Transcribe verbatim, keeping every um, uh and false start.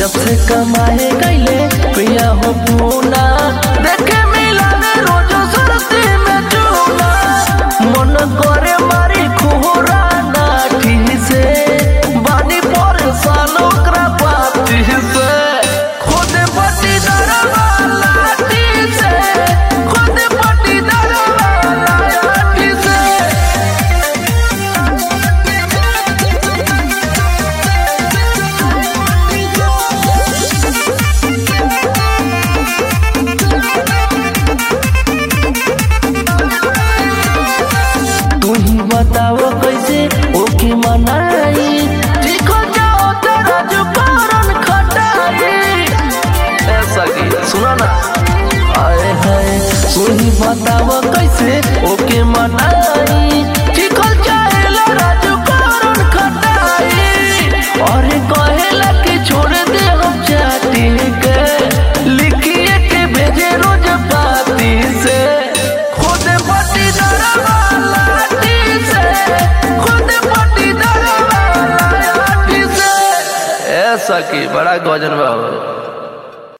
जब से कमाए गईले पिया हो पूना देखे मिला रोज सरती में चूना मन करे मारी खुहरा नाठी से बानी पर सालो ओकरा पाती से खुद पटी दरवा लाठी से खुद पटी दरवा लाठी से तू ही बताओ कैसे ओके मनाई देखो जाओ तेरा जो कारण खटाई ऐसा की सुना ना आए हाय तू ही बताओ कैसे ओके मनाई देखो जाए लड़ा जो कारण खटाई और कहेला कि छोड़ दे हम चाहती के लिखिए के भेजे रोज पाती से खुद पटी दरवा लाठी से खुद पटी दरवा लाठी से ऐसा की बड़ा गजन बाबू।